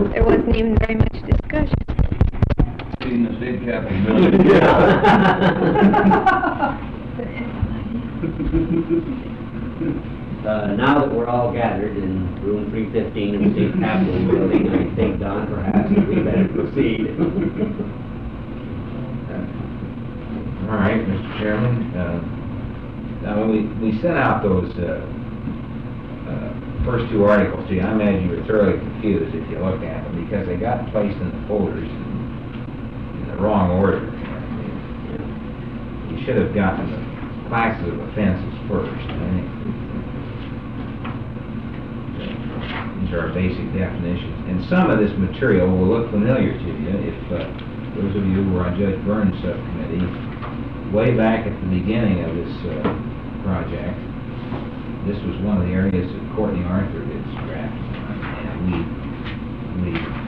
There wasn't even very much discussion. In the state capitol building. Now that we're all gathered in room 315 in the state capitol building, I think, Don, perhaps we better proceed. All right, Mr. Chairman. Now, we sent out those first two articles to you. I imagine you were thoroughly confused if you looked at them because they got placed in the folders in the wrong order. You should have gotten the classes of offenses first. I think these are our basic definitions. And some of this material will look familiar to you if those of you who were on Judge Burns' subcommittee way back at the beginning of this project. This was one of the areas that Courtney Arthur did some drafting on, and we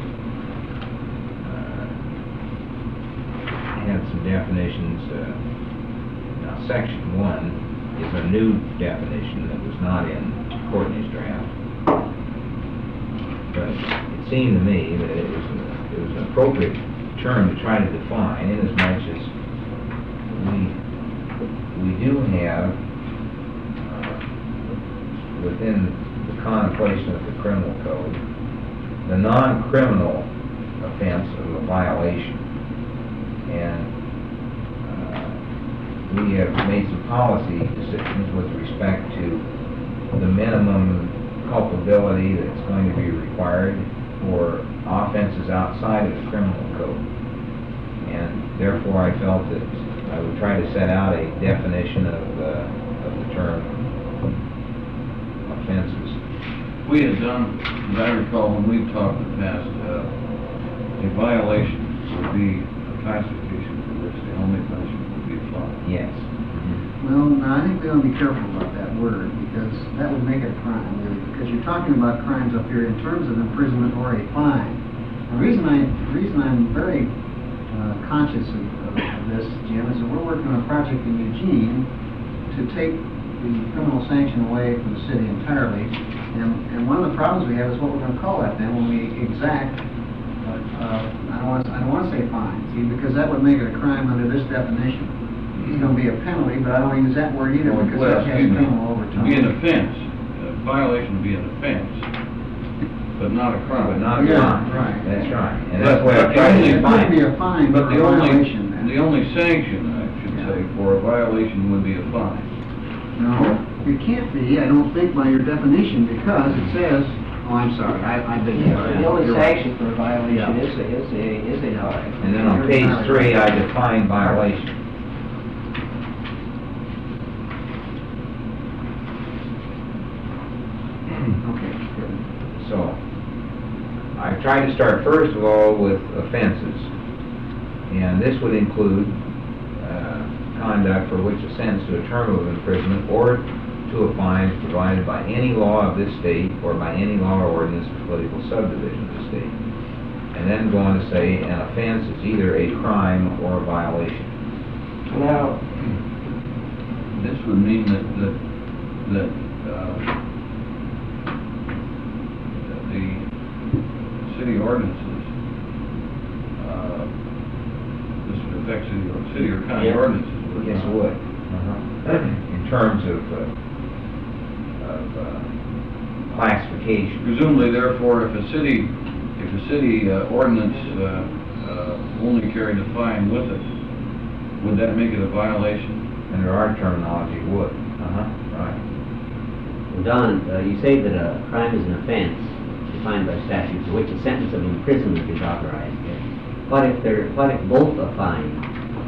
had some definitions. Now, Section 1 is a new definition that was not in Courtney's draft. But it seemed to me that it was an appropriate term to try to define, in as much as we do have within the contemplation of the criminal code the non-criminal offense of a violation, and we have made some policy decisions with respect to the minimum culpability that's going to be required for offenses outside of the criminal code. And therefore I felt that I would try to set out a definition of the term offenses. We had done, as I recall, when we've talked in the past, a violation would be a classification for which the only punishment would be a fine. Yes. Well, now, I think we ought to be careful about that word, because that would make it a crime, really, because you're talking about crimes up here in terms of imprisonment or a fine. The reason I'm very conscious of this, Jim, is that we're working on a project in Eugene to take the criminal sanction away from the city entirely, and one of the problems we have is what we're going to call that then when we exact, I don't want to say fine, see, because that would make it a crime under this definition. It's going to be a penalty, but I don't use that word either, because that has criminal overtone. It'd be an offense. A violation would be an offense, but not a crime. But not a crime. Right. That's right. And that's why I tried to It define could be a fine, But but a violation then. the only sanction, I should say, for a violation would be a fine. No, it can't be, I don't think, by your definition, because it says, oh, I'm sorry, I beg your pardon. The only You're right. sanction for a violation Yeah. is a fine. And then on page 3, I define violation. Okay, good. So, I tried to start first of all with offenses, and this would include conduct for which a sentence to a term of imprisonment or to a fine is provided by any law of this state or by any law or ordinance or political subdivision of the state. And then go on to say an offense is either a crime or a violation. Now, This would mean that the city ordinances, this would affect city or county Yeah. ordinances. Yes, it would. In terms of classification. Presumably, therefore, if a city ordinance only carried a fine with it, would that make it a violation? Under our terminology, it would. Right. Well, Don, you say that a crime is an offense defined by statute for which a sentence of imprisonment is authorized. What if both a fine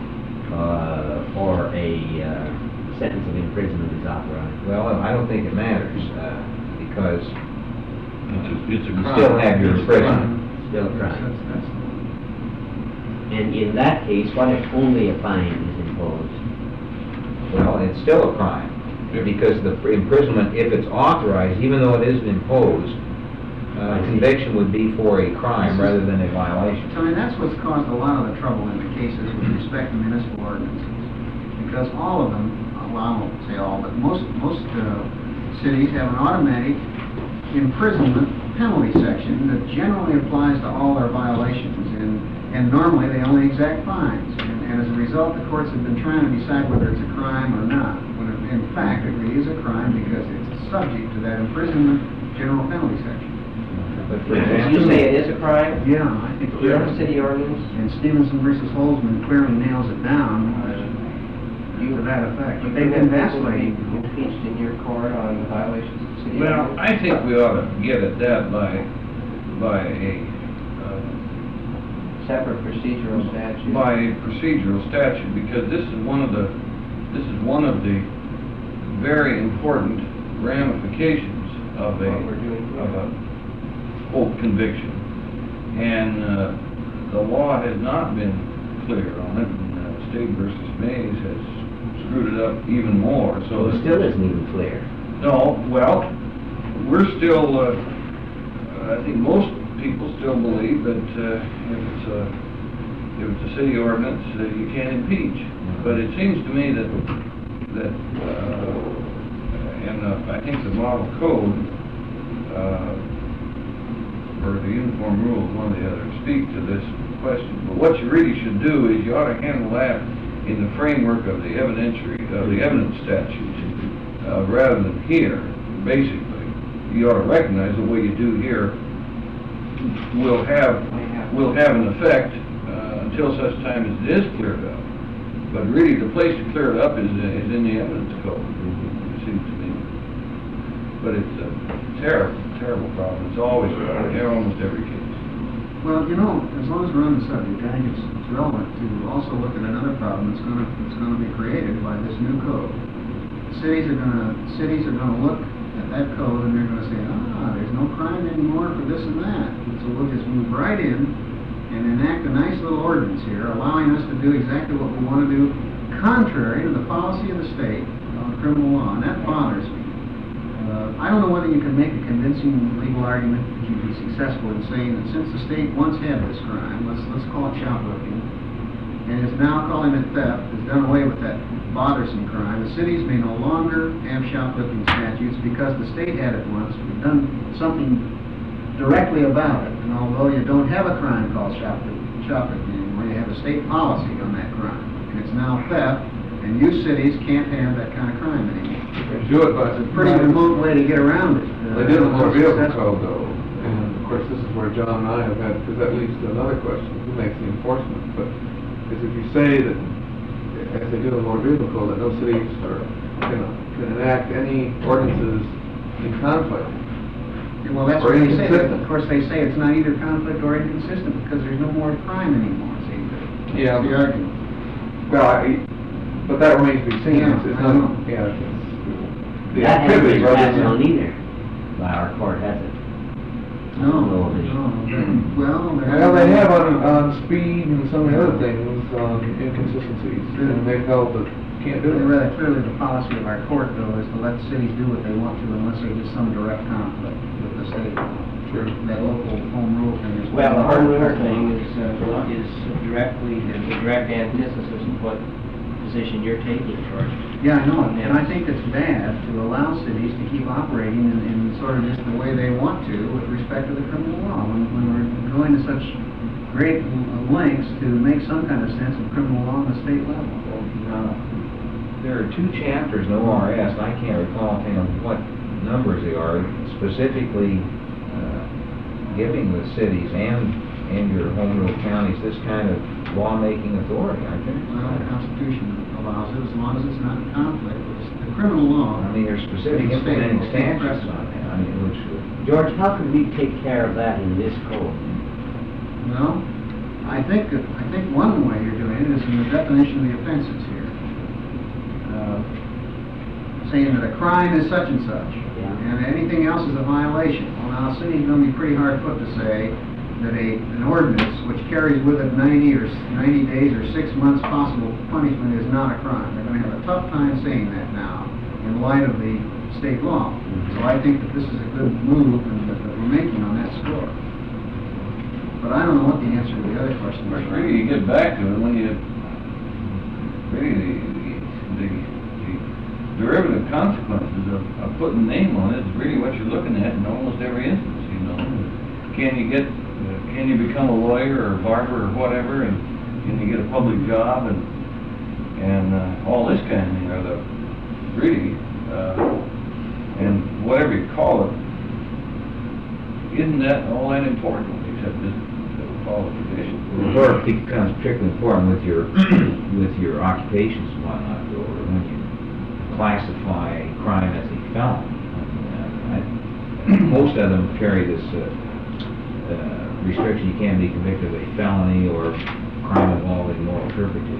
or a sentence of imprisonment is authorized? Well, I don't think it matters, because It's a you crime. still have your It's a imprisonment. Still a crime. That's And in that case, what if only a fine is imposed? Well, it's still a crime, because the imprisonment, if it's authorized, even though it isn't imposed, conviction would be for a crime rather than a violation. So, I mean, that's what's caused a lot of the trouble in the cases with respect to municipal ordinances. Because all of them, well, I won't say all, but most cities have an automatic imprisonment penalty section that generally applies to all our violations, and normally they only exact fines. And as a result, the courts have been trying to decide whether it's a crime or not, when in fact it really is a crime because it's subject to that imprisonment general penalty section. But for Did example. you say it is a crime? Yeah, I think Do you have a city ordinance? And Stevenson versus Holzman clearly nails it down to that effect. But they've been vacillating. Impeached in your court on violations of the city Well, ordinance? I think we ought to get at that by a Separate procedural statute. by a procedural statute, because this is one of the very important ramifications of What we're doing here. a full conviction. And the law has not been clear on it, and State versus Mays has screwed it up even more, so. So it still isn't even clear. No, well, we're still, I think most people still believe that if it's a city ordinance, you can't impeach. But it seems to me that I think the model code, or the uniform rules, one or the other, speak to this question. But what you really should do is you ought to handle that in the framework of the evidence statute, rather than here. Basically, you ought to recognize the way you do here will have an effect until such time as it is cleared up. But really, the place to clear it up is in the evidence code, it seems to me. But it's a terrible problem. It's always in almost every case. Well, you know, as long as we're on the subject, I think it's relevant to also look at another problem that's going to be created by this new code. Cities are going to look at that code and they're going to say, there's no crime anymore for this and that. And so we'll just move right in and enact a nice little ordinance here, allowing us to do exactly what we want to do, contrary to the policy of the state on criminal law, and that bothers me. I don't know whether you can make a convincing legal argument that you'd be successful in saying that since the state once had this crime, let's call it shoplifting, and is now calling it theft, has done away with that bothersome crime, the cities may no longer have shoplifting statutes because the state had it once, we've done something directly about it, and although you don't have a crime called shoplifting anymore, you have a state policy on that crime, and it's now theft, and you cities can't have that kind of crime anymore. They do it, but It's a pretty remote way to get around it. they do it in the motor vehicle Successful. code though, and of course this is where John and I have had, because that leads to another question, who makes the enforcement? But, because if you say that, as they do in the motor vehicle code, that no cities can enact any ordinances in conflict. Well, that's Or what they say. inconsistent. Of course, they say it's not either conflict or inconsistent because there's no more crime anymore. See, Yeah. that's the argument. Well, but that remains to be seen. Yeah, It's I not, know. yeah, it's the That hasn't activity been rather passed than. on either, by our court, has it? I don't know of any. Well, Well, they have on speed and some of the other things, inconsistencies, and they've held that you can't do it. Rather clearly, the policy of our court, though, is to let cities do what they want to unless there's just some direct conflict with the state. Sure. That local home rule thing is. Well, the home rule thing is directly, the direct antithesis of what position you're taking, George. Yeah, I know, and I think it's bad to allow cities to keep operating in sort of just the way they want to with respect to the criminal law, when we're going to such great lengths to make some kind of sense of criminal law on the state level. There are 2 chapters in ORS, and I can't recall what numbers they are, specifically giving the cities and your home rule counties this kind of lawmaking authority, I think. Well, the Constitution allows it as long as it's not in conflict with the criminal law. I mean, there's specific implementing statutes on that, I mean, which, George, how can we take care of that in this code? Well, I think one way you're doing it is in the definition of the offenses here. Saying that a crime is such and such, Yeah. and anything else is a violation. Well, now, a city's going to be pretty hard put to say that an ordinance which carries with it 90 days or 6 months possible punishment is not a crime. They're going to have a tough time saying that now in light of the state law. So I think that this is a good move that we're making on that score. But I don't know what the answer to the other question is. Really, you get back to it when you, really, the derivative consequences of putting a name on it is really what you're looking at in almost every instance, you know. can you become a lawyer or a barber or whatever, and can you get a public job and all this kind of thing, or the, really, and whatever you call it, isn't that all that important, except this, that we follow tradition? It sort of becomes particularly important with your, with your occupations and whatnot, or when you classify crime as a felon. Most of them carry this restriction, you can't be convicted of a felony or crime involving moral turpitude.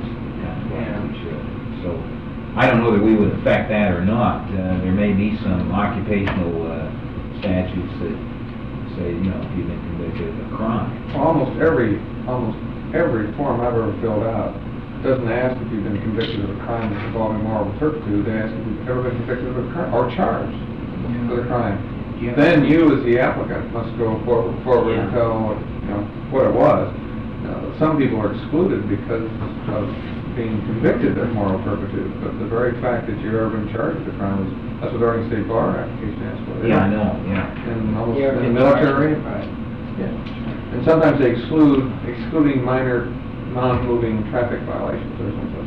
So, I don't know that we would affect that or not. There may be some occupational statutes that say, you know, if you've been convicted of a crime. Almost every form I've ever filled out doesn't ask if you've been convicted of a crime that's involving moral turpitude. They ask if you've ever been convicted of a crime or charged for the crime. Then you, as the applicant, must go forward and tell, you know, what it was. Some people are excluded because of being convicted of moral turpitude, but the very fact that you've ever been charged with a crime is, that's what the Oregon State Bar application asks for. Yeah, I know, yeah. And almost in the military. Yeah. And sometimes they excluding minor, non-moving traffic violations or something.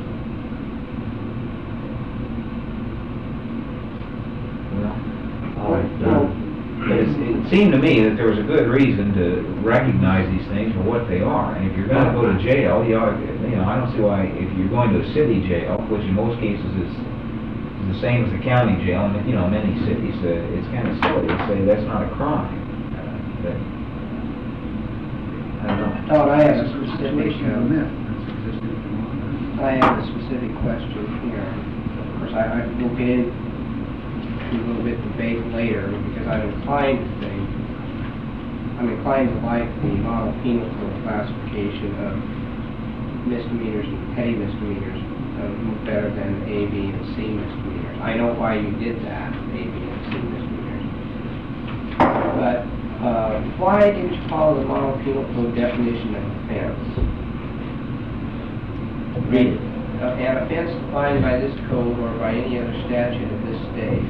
It seemed to me that there was a good reason to recognize these things for what they are. And if you're going to go to jail, you know, I don't see why, if you're going to a city jail, which in most cases is the same as the county jail, and, you know, many cities, it's kind of silly to say that's not a crime. But, I don't know. Todd, I have a It's specific, a myth that's existed for a long time. I have a specific question here. Of course, I will get into a little bit of debate later, because I'm inclined to like the model penal code classification of misdemeanors and petty misdemeanors better than A, B, and C misdemeanors. I know why you did that, A, B, and C misdemeanors. But why didn't you follow the model penal code definition of offense? Read it. An offense defined by this code or by any other statute of this state,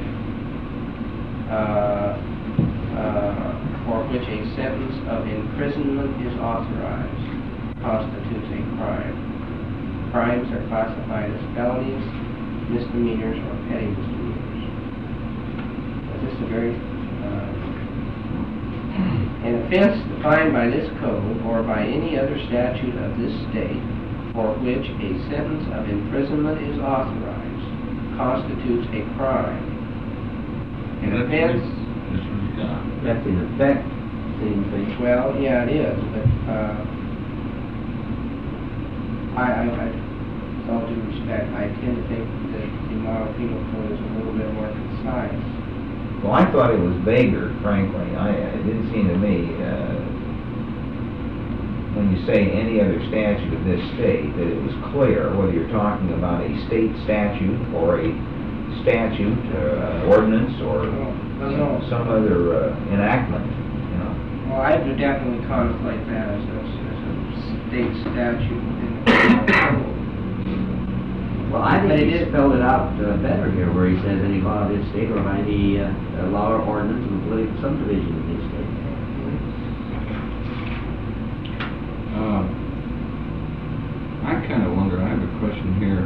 for which a sentence of imprisonment is authorized, constitutes a crime. Crimes are classified as felonies, misdemeanors, or petty misdemeanors. This is a very an offense defined by this code or by any other statute of this state for which a sentence of imprisonment is authorized constitutes a crime. An offense... That's in effect, same thing. Well, yeah, it is, but with all due respect, I tend to think that the model penal code is a little bit more concise. Well, I thought it was vaguer, frankly. It didn't seem to me, when you say any other statute of this state, that it was clear whether you're talking about a state statute or a statute, ordinance, or some other enactment, you know. Well, I would definitely contemplate that as a state statute within the penal code. Well, I think he spelled it out better here, where he says any law of this state or by any law or ordinance of the political subdivision of this state. I kind of wonder, I have a question here.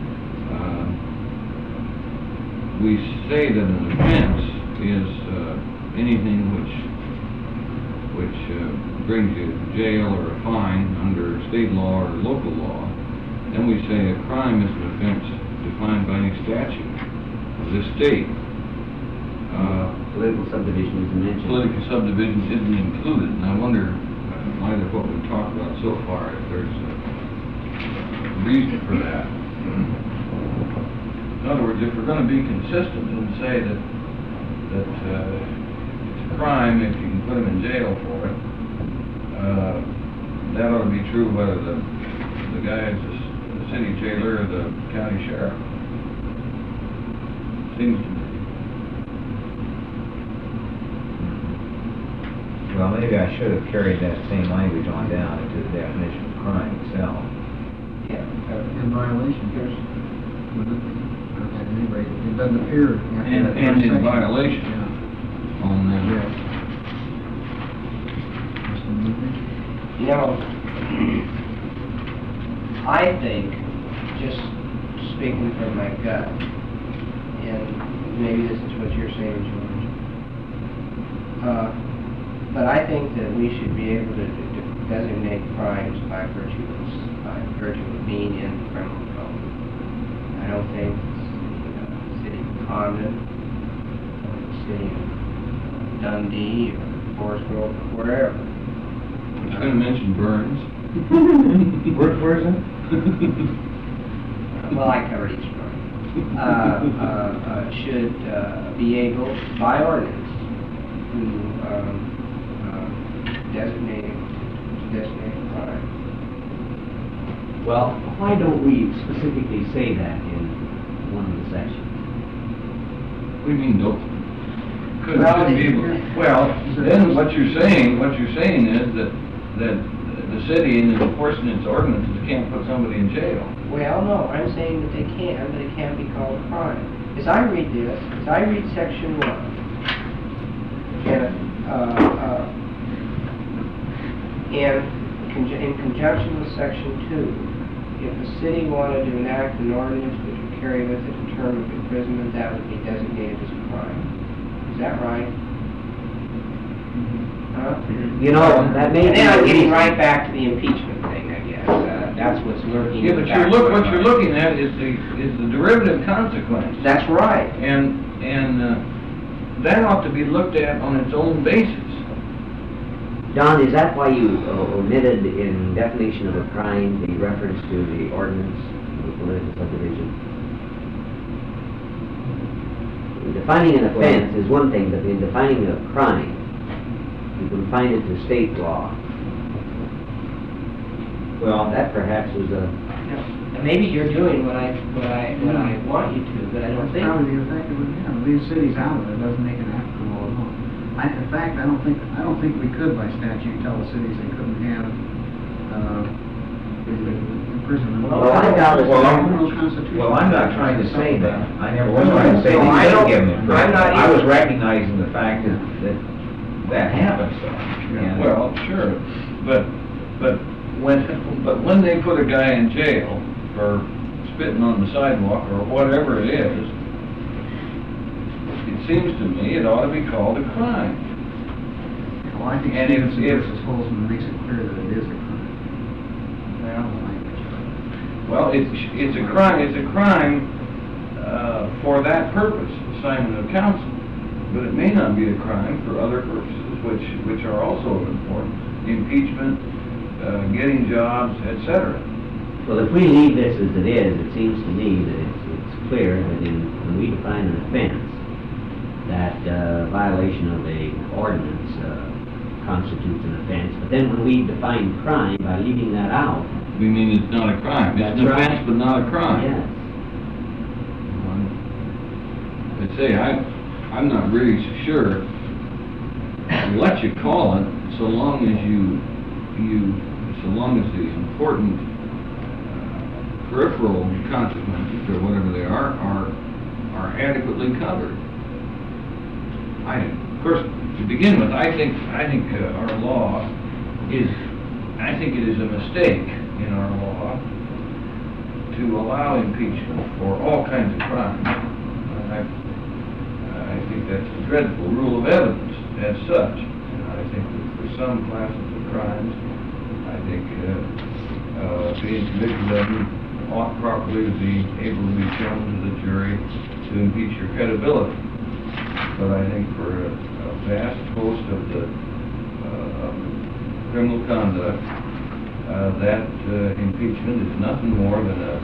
We say that an offense is anything which brings you to jail or a fine under state law or local law. Then we say a crime is an offense defined by any statute of this state. Political subdivision isn't mentioned. Political subdivision isn't included, and I wonder, in light of what we've talked about so far, if there's a reason for that. In other words, if we're going to be consistent and say that it's a crime if you can put them in jail for it, that ought to be true whether the guy is the city jailer or the county sheriff. Seems to me. Well, maybe I should have carried that same language on down into the definition of crime itself. Yeah. In violation. At any rate, it doesn't appear. And in violation Yeah. on that. know, I think, just speaking from my gut, and maybe this is what you're saying, George, but I think that we should be able to designate crimes by virtue of being in the criminal code. I don't think the city of Condon, or the city of Dundee, or Forest Grove, or wherever. I was going to mention Burns. Where's that? Well, I covered each one. Should be able, by ordinance, to designate a crime. Well, why don't we specifically say that in one of the sections? What do you mean, don't? Well, Couldn't be able, well, then what you're saying is that the city in enforcing its ordinances can't put somebody in jail. Well, no, I'm saying that they can, but it can't be called a crime. As I read this, as I read section 1, and in conjunction with section 2, if the city wanted to enact an ordinance which would carry with it a term of imprisonment, that would be designated as a crime. Is that right? Huh? You know, that may And be... then I'm the getting reason. right back to the impeachment thing, I guess. That's what's lurking Yeah, in the but back of my what you're mind. looking at is the derivative consequence. That's right. And that ought to be looked at on its own basis. John, is that why you omitted in definition of a crime the reference to the ordinance of the political subdivision? Defining an offense is one thing, but in defining a crime, you can find it to state law. Well, That perhaps was a... And maybe you're doing what I want you to, but I don't think. Probably the effect it would have. Leave cities out of it, doesn't make an applicable at all. In fact, I don't think we could by statute tell the cities they couldn't have, imprisonment. Well, I doubt it. Criminal constitution. Well, I'm not trying to say that. I never was trying to say No, I that you don't- should give them I'm not I was either. recognizing the fact that happens, though. And- Well, sure, but when they put a guy in jail for spitting on the sidewalk or whatever it is, it seems to me it ought to be called a crime. Well, I think And if- Stevenson if- versus Holzman makes it clear that it is a crime. Well, it's a crime. It's a crime for that purpose, assignment of counsel. But it may not be a crime for other purposes, which are also important: impeachment, getting jobs, etc. Well, if we leave this as it is, it seems to me that it's clear that when we define an offense, that violation of a ordinance constitutes an offense. But then when we define crime, by leaving that out, We mean it's not a crime. It's an That's right. offense, but not a crime. yes. I say, I'm not really so sure what you call it, so long as so long as the important peripheral consequences, or whatever they are adequately covered. Of course, to begin with, I think our law is, I think it is a mistake in our law to allow impeachment for all kinds of crimes. I think that's a dreadful rule of evidence as such. And I think that for some classes of crimes, I think being convicted of them ought properly to be able to be shown to the jury to impeach your credibility. But I think for a vast host of the criminal conduct, that impeachment is nothing more than a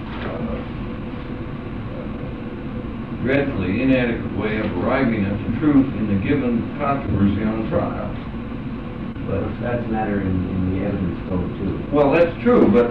dreadfully inadequate way of arriving at the truth in the given controversy on trial. But that's a matter in the evidence code too. Well, that's true, but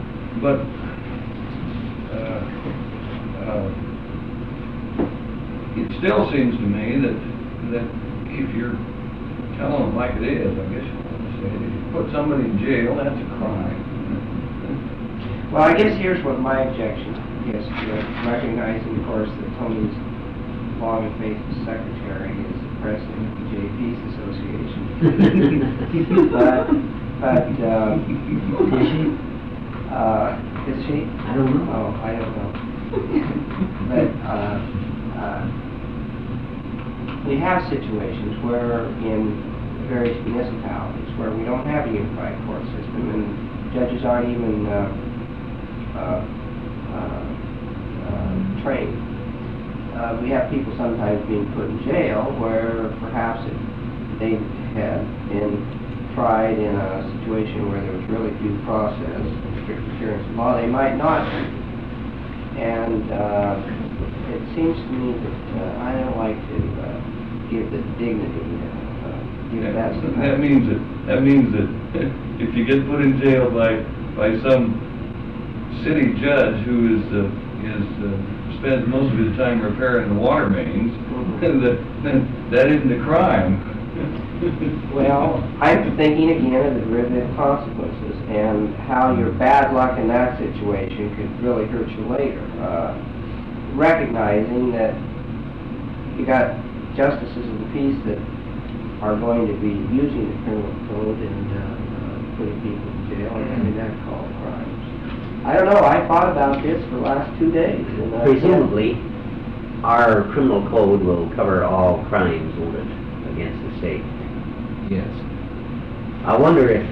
it still seems to me that if you're telling it like it is, I guess you want to say, if you put somebody in jail, that's a crime. Well, I guess here's what my objection is to recognizing, of course, that Tony's long and faithful secretary is the president of the J Peace Association. Is she? Is she? I don't know. Oh, I don't know. But, we have situations where in various municipalities where we don't have a unified court system and judges aren't even trained. We have people sometimes being put in jail where perhaps they have been tried in a situation where there was really due process and strict adherence to law. They might not be. And it seems to me that I don't like to give the dignity, give that some That means that if you get put in jail by some city judge who spends most of his time repairing the water mains, then that isn't a crime. Well, I'm thinking again of the derivative consequences and how your bad luck in that situation could really hurt you later. Recognizing that you got justices of the peace that are going to be using the criminal code and putting people in jail and having that called crimes. I don't know, I thought about this for the last 2 days. And Presumably, our criminal code will cover all crimes, won't it, against the state? Yes. I wonder if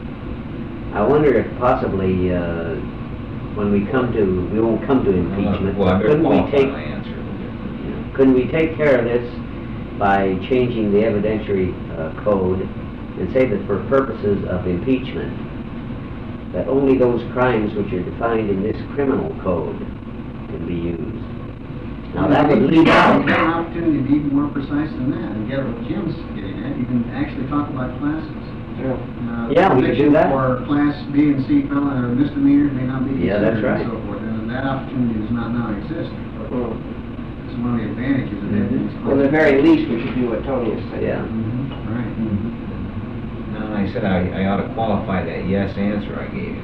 possibly, when we won't come to impeachment, Well, I better couldn't we qualify take, my answer. couldn't we take care of this by changing the evidentiary code and say that for purposes of impeachment, that only those crimes which are defined in this criminal code can be used? Now that would leave out. You have an opportunity to be even more precise than that, and get what Jim's getting at. You can actually talk about classes. Yeah, we could do that. For Class B and C misdemeanors may not be Yeah, that's considered right. and so forth, and that opportunity does not now exist. But it's one of the advantages of having these Well, at the very least, we should do what Tony is saying. Yeah. Right. No, I said I ought to qualify that yes answer I gave you.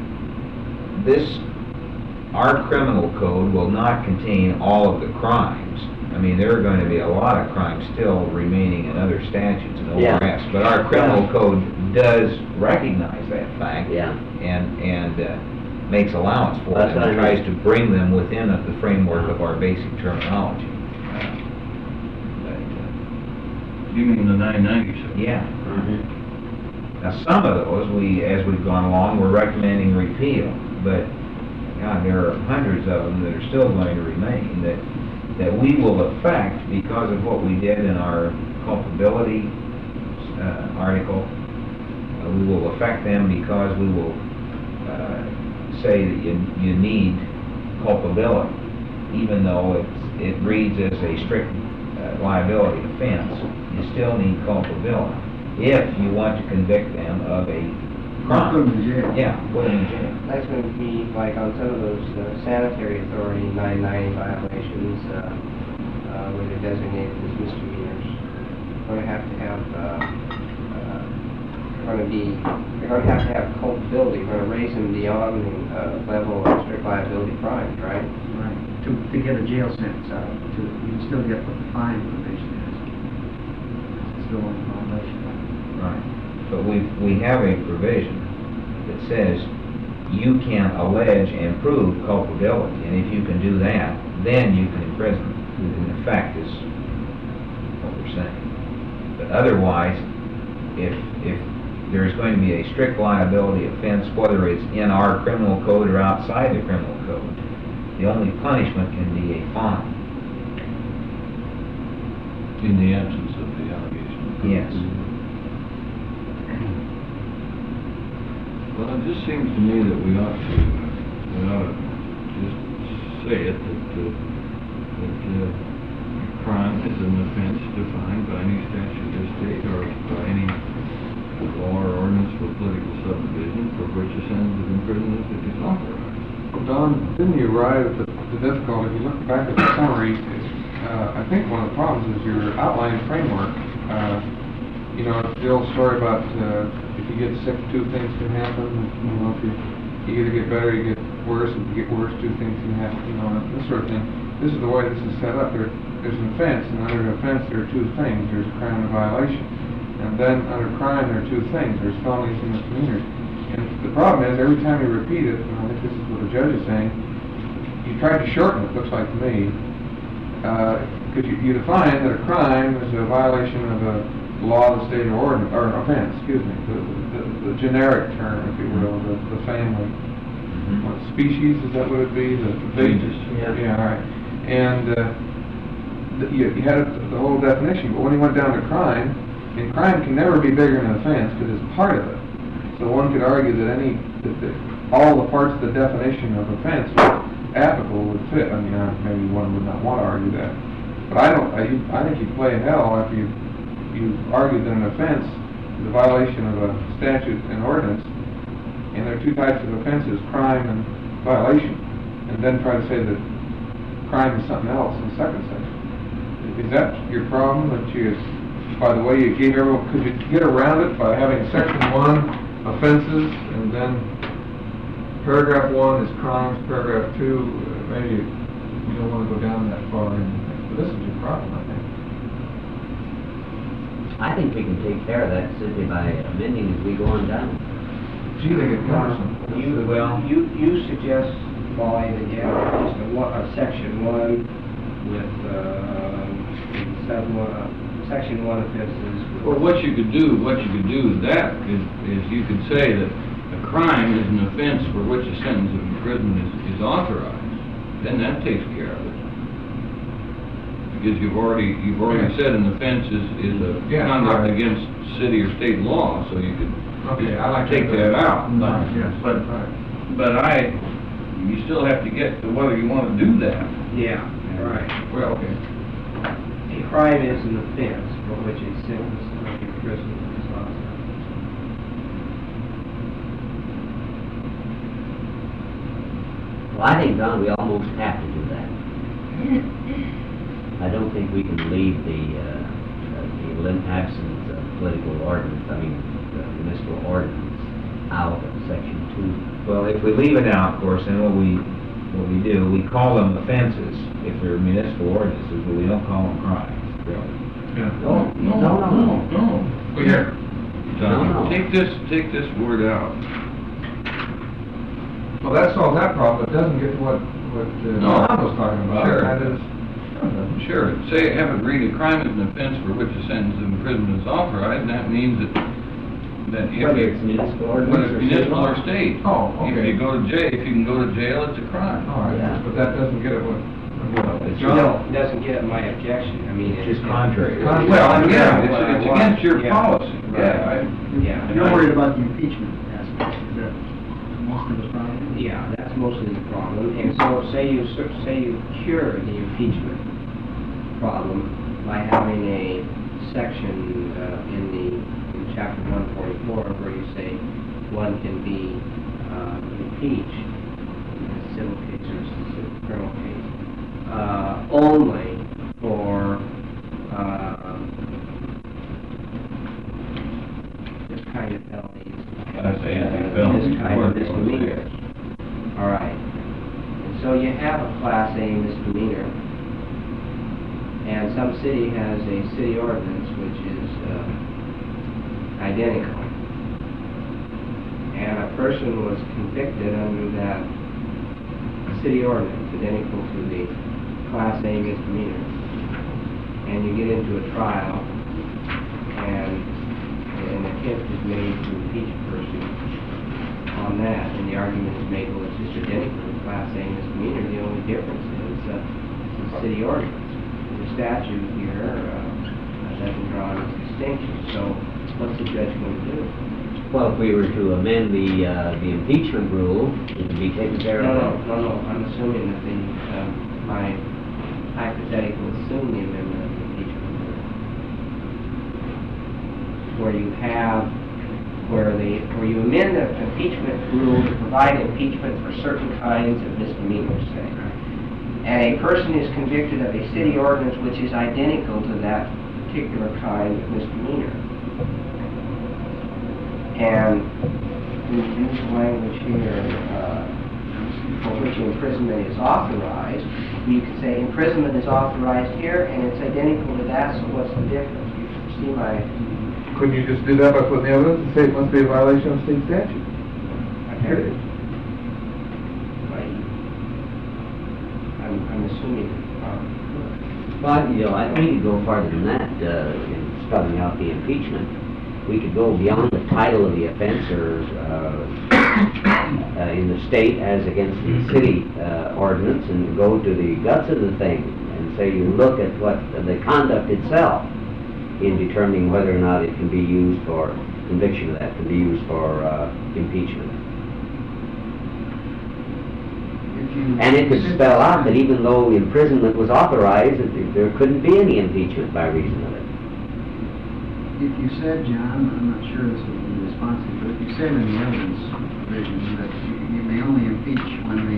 Our criminal code will not contain all of the crimes. I mean, there are going to be a lot of crimes still remaining in other statutes and Yeah. ORS, but our criminal code does recognize that fact. Yeah. And makes allowance for That's them what and I tries mean. to bring them within the framework of our basic terminology. You mean the 990, sir? Yeah. Mhm. Now, some of those, as we've gone along, we're recommending repeal, but, God, there are hundreds of them that are still going to remain that we will affect because of what we did in our culpability article. We will affect them because we will say that you need culpability, even though it reads as a strict liability offense. You still need culpability if you want to convict them of a crime. Put them in jail. Yeah, put them in jail. That's going to be like on some of those sanitary authority 990 violations where they're designated as misdemeanors. They're going to have culpability. We're going to raise them beyond the level of strict liability crimes, right? Right. To get a jail sentence out of it, you can still get what the fine provision is. It's still in violation. Right. But we have a provision that says you can allege and prove culpability, and if you can do that, then you can imprison them. In effect, is what we're saying. But otherwise, if there's going to be a strict liability offense, whether it's in our criminal code or outside the criminal code, the only punishment can be a fine. In the absence of the allegation. Yes. Well, it just seems to me that we ought to just say it, that crime is an offense defined by any statute or state or by any law or ordinance for political subdivision for which a sentence of imprisonment is authorized. Don, didn't you arrive at the difficulty, if you look back at the summary, I think one of the problems is your outline framework. You know, the old story about if you get sick, two things can happen. You know, if you either get better, you get worse. If you get worse, two things can happen. You know, this sort of thing. this is the way this is set up. There's an offense, and under an offense there are two things. There's a crime and violation. And then under crime there are two things. There's felonies and misdemeanors. And the problem is, every time you repeat it, and I think this is what the judge is saying, you try to shorten it, looks like to me, because you define that a crime is a violation of a law, the state, or ordinance, or an offense, excuse me, the generic term, if you will, the family. What species, is that what it'd be? The Species, yeah, all right. And you had the whole definition, but when you went down to crime, and crime can never be bigger than an offense because it's part of it. So one could argue that all the parts of the definition of offense applicable would fit. I mean, maybe one would not want to argue that, but I think you play in hell after you argue that an offense is a violation of a statute and ordinance, and there are two types of offenses, crime and violation, and then try to say that crime is something else in the second section. Is that your problem, that you, by the way you gave everyone, could you get around it by having section 1 offenses, and then paragraph 1 is crimes, paragraph 2, maybe you don't want to go down that far, but this is your problem, I think. I think we can take care of that simply by amending as we go on down. Gee, they get cumbersome. You suggest, Molly, that you have just a section 1 with, section 1 offenses. Well, what you could do is you could say that a crime is an offense for which a sentence of imprisonment is authorized. Then that takes care of it. Because you've already said an offense is a conduct against city or state law, so you could take that out. But you still have to get to whether you want to do that. Yeah, right. Well, okay. A crime is an offense for which a sentence of imprisonment is authorized. Well, I think, Don, we almost have to do that. I don't think we can leave the absence of political ordinance, municipal ordinance, out of section 2. Well, if we leave it out, of course, then what we do, we call them offenses if they're municipal ordinances, but we don't call them crimes, really. Yeah. No. Well, here. No. Take this word out. Well, that solves that problem, but it doesn't get to what Tom was talking about. Sure. That is, Sure. Say, have it read, a crime is an offense for which a sentence of imprisonment is authorized, and that means that if Whether it's municipal ordinance whether it's municipal or state. Oh, okay. If you go to jail, if you can go to jail, it's a crime. all right, Yeah. but that doesn't get it what No, it doesn't get my objection. I mean, It's just contrary. Well, yeah, it's against your Yeah. policy. Right. Yeah. Yeah. You're worried about the impeachment aspect, is that most of the problem? Yeah, that's mostly the problem. And so, say you cure the impeachment problem by having a section in chapter 144 where you say one can be impeached in a civil case or a specific criminal case only for this kind of felonies. Class A felonies. This kind of misdemeanor. All right. And so you have a Class A misdemeanor, and some city has a city ordinance which is identical. And a person was convicted under that city ordinance, identical to the Class A misdemeanor. And you get into a trial, and an attempt is made to impeach a person on that, and the argument is made, well, it's just identical to Class A misdemeanor. The only difference is the city ordinance. The statute here doesn't draw any distinction. So what's the judge going to do? Well, if we were to amend the impeachment rule, it would be taken care of. No. I'm assuming that my hypothetical assume the amendment of the impeachment rule, where you amend the impeachment rule to provide impeachment for certain kinds of misdemeanors, say. And a person is convicted of a city ordinance which is identical to that particular kind of misdemeanor. And we use language here, for which imprisonment is authorized. You could say imprisonment is authorized here, and it's identical to that, so what's the difference? You see my... Couldn't you just do that by putting the evidence and say it must be a violation of state statute? Period. I'm assuming. Well, you know, I think we could go farther than that in spelling out the impeachment. We could go beyond the title of the offense or in the state as against the city ordinance and go to the guts of the thing and say you look at what the conduct itself in determining whether or not it can be used for conviction of that, can be used for impeachment. And it could spell out that even though imprisonment was authorized, that there couldn't be any impeachment by reason of it. If you said, John, I'm not sure this would be responsive, but if you said in the evidence provision that you may only impeach when the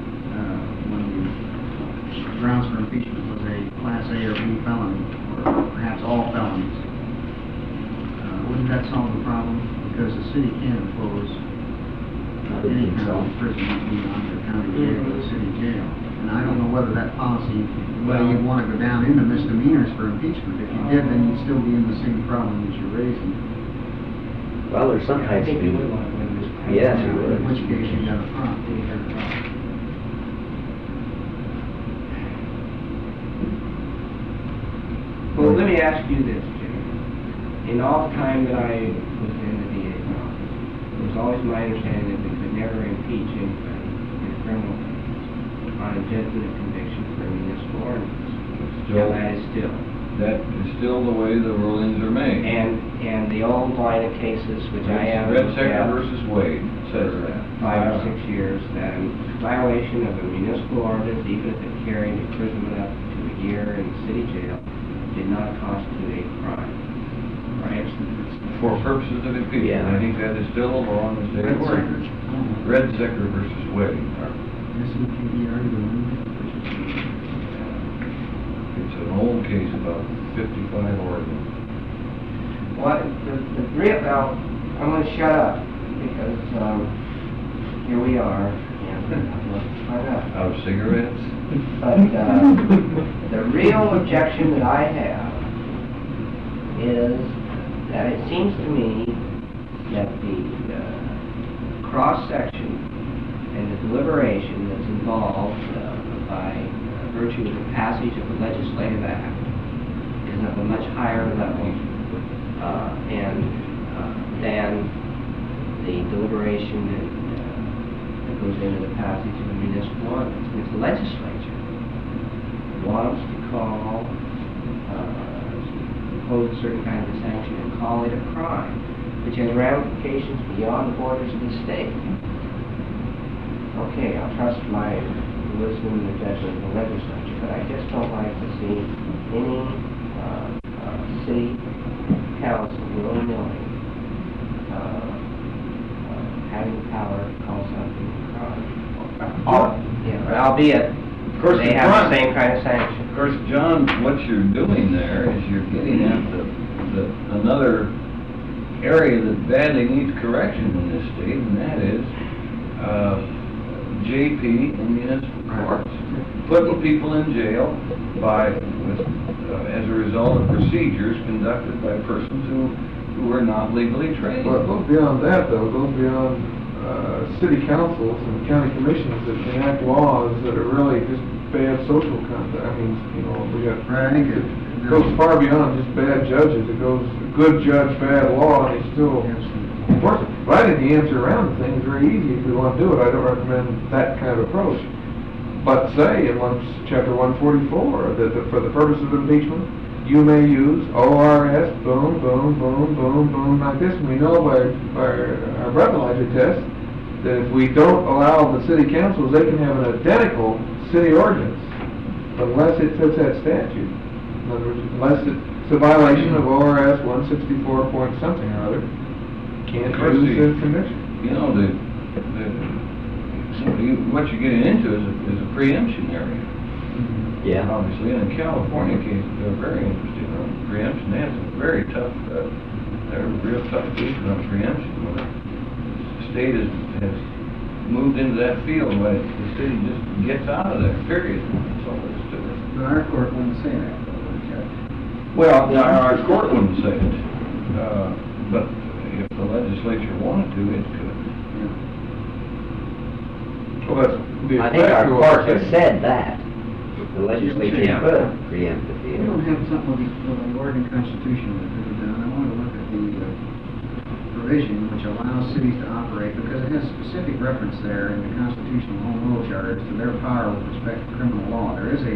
grounds for impeachment was a Class A or B felony, or perhaps all felonies, wouldn't that solve the problem? Because the city can't impose any kind of imprisonment beyond the county jail or the city jail. And I don't know whether that policy, whether you want to go down into misdemeanors for impeachment. If you did, then you'd still be in the same problem that you're raising. Well, there's some I types think of... you would want to win this. Yes, you would. In which case you got a problem. Well, let me ask you this, Jimmy. In all the time that I was in the DA's office, it was always my understanding that we could never impeach anybody in a criminal case on a judgment of conviction for a municipal ordinance. Still- That is still. That is still the way the rulings are made. And the old line of cases, which I have Red looked Sector at, versus Wade says that. 5 or 6 years, that a violation of a municipal ordinance, even if it carried imprisonment up to a year in the city jail, did not constitute a crime. Right? For purposes of impeachment, Yeah. I think that is still a law in the state of Oregon. Red Sector versus Wade. It's an old case about 55 Oregon. Well, the real, now, I'm going to shut up, because here we are, and let's find out. Out of cigarettes? But the real objection that I have is that it seems to me that the cross-section and the deliberation that's involved by virtue of the passage of the legislative act is of a much higher level than the deliberation that goes into the passage of a municipal ordinance. And if the legislature wants to call, impose a certain kind of a sanction and call it a crime, which has ramifications beyond the borders of the state, okay, I'll trust my wisdom and the judgment of the legislature, but I just don't like to see any city council willy-nilly having the power to call something a crime. Yeah, albeit Of course, they have the same kind of sanction. Of course, John, what you're doing there is you're getting at another area that badly needs correction in this state, and that is JP and municipal courts. Putting people in jail as a result of procedures conducted by persons who are not legally trained. Well, it goes beyond that, though. It goes beyond city councils and county commissions that enact laws that are really just bad social conduct. I mean, you know, we got... Right, I think it goes far beyond just bad judges. It goes good judge, bad law, and they still enforce it. But I think the answer around the thing is very easy if we want to do it. I don't recommend that kind of approach. But say in chapter 144 that for the purpose of impeachment, you may use ORS, boom, boom, boom, boom, boom, like this. And we know by our breathalyzer test that if we don't allow the city councils, they can have an identical city ordinance unless it fits that statute. In other words, unless it's a violation of ORS 164 point something or other, can't use the conviction. You know, what you're getting into is a preemption area. Yeah. Obviously, and in California case, they're very interested on preemption. They have some very tough, they're real tough cases on preemption. Where the state has moved into that field, but the city just gets out of there, period. That's all there is to it. But our court wouldn't say that, though, would it, Judge? Well, our court wouldn't say it, but if the legislature wanted to, it could. Well, that's the I think our effect of what court we're has saying. said that. The legislature Yeah. could preempt the We don't field. have something with the Oregon Constitution that could be done. I want to look at the provision which allows cities to operate, because it has specific reference there in the constitutional home rule charters to their power with respect to criminal law. There is a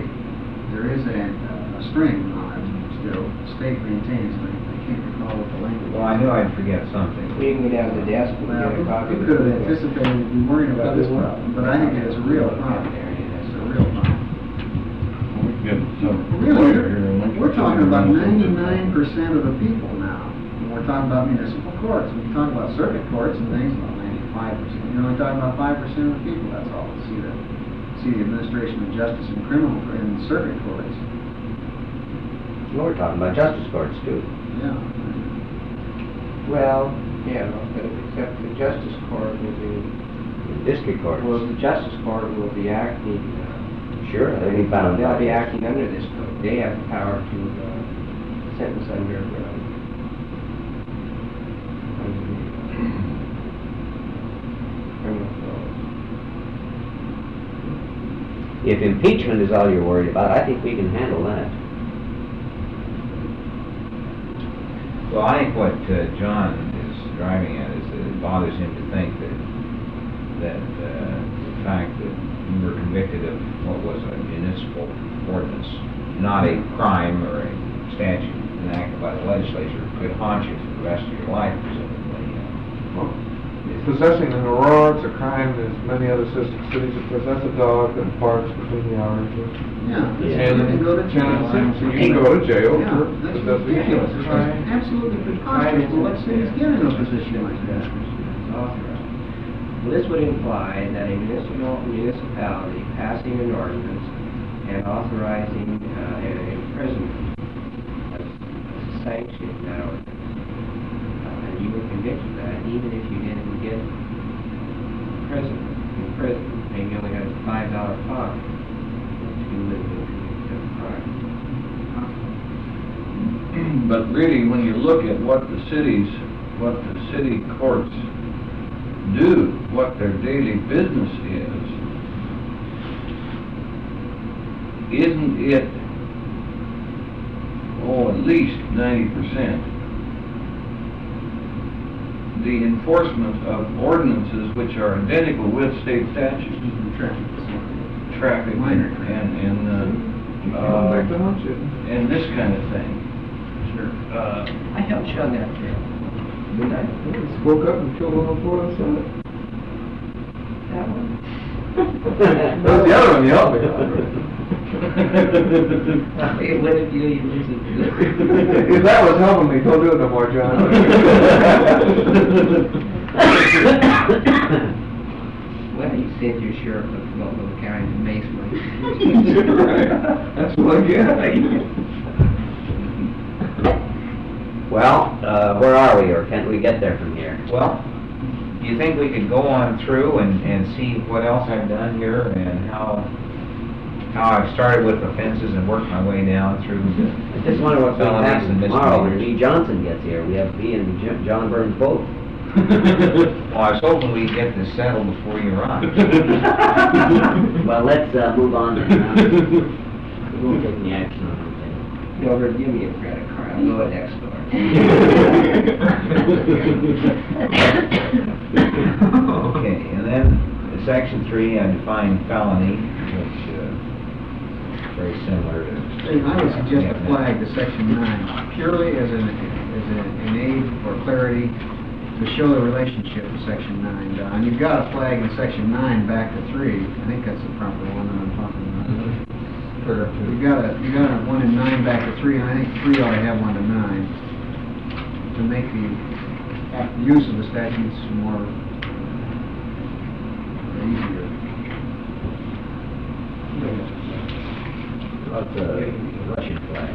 string on it still, the state maintains, and I can't recall what the language is. Well, I knew I'd forget something. We can go down to the desk and Well, get a copy. who could have anticipated to be worried about this problem, but I think it is a real problem. It's a real problem. We can get some Really, lawyer here and let you- we're talking about 99% of the people now. When we're talking about municipal courts, when you talk about circuit courts and things, about 95%. You're only talking about 5% of the people, that's all, that see the administration of justice in criminal, in circuit courts. Well, we're talking about justice courts too. Yeah. Well, yeah, but except the justice court will be, District courts. well, the justice court will be acting, Sure, they'll be bound by they'll be this. acting under this code. They have the power to sentence under the criminal code. If impeachment is all you're worried about, I think we can handle that. Well, I think what John is driving at is that it bothers him to think that the fact that you were convicted of what was a municipal ordinance, not a crime or a statute enacted by the legislature, could haunt you for the rest of your life, presumably. Well, possessing an Aurora, it's a crime, as many other sister cities that possess a dog that barks between the hours of Yeah. Yeah. 10 You can go to and jail. 6, so you can go to jail Yeah, for that's possessing ridiculous. a It's crime. absolutely preposterous to let cities get in a position like that. Authorized. Well, this would imply that a municipality passing an ordinance and authorizing an imprisonment as a sanction of that ordinance. And you were convicted of that, even if you didn't get imprisoned, maybe you only got a $5 fine, if you would have been convicted of a crime. But really, when you look at what the city courts do, what their daily business is, isn't it, at least 90%, the enforcement of ordinances which are identical with state statutes, traffic Minor and Going back to haunt you. and this kind of thing. Sure. I helped you on that trail. Didn't I? Woke up and killed one on 4 outside. That one. That's the other one you helped me on. What if you listen to If that was helping me, don't do it no more, John. Well, you sent your sheriff of Multnomah County to Mason. Right. That's what I get. Well, where are we, or can't we get there from here? Well, do you think we could go on through and see what else I've done here and how I've started with offenses and worked my way down through the I just wonder what's going to felonies happen and tomorrow when misdemeanors? Lee Johnson gets here. We have he and John Burns both. Well, I was hoping we'd get this settled before you arrived. Well, let's move on then. We won't take any action on anything. Over, give me a credit card, I'll go next door. Okay, and then in section 3, I define felony, which is very similar to... I would suggest a flag to section 9, purely as an aid for clarity to show the relationship to section 9. Don, you've got a flag in section 9 back to 3. I think that's the proper one that I'm talking about. You've got a one in 9 back to 3, and I think 3 ought to have one to 9 to make the use of the statutes more easier. About the Russian flag.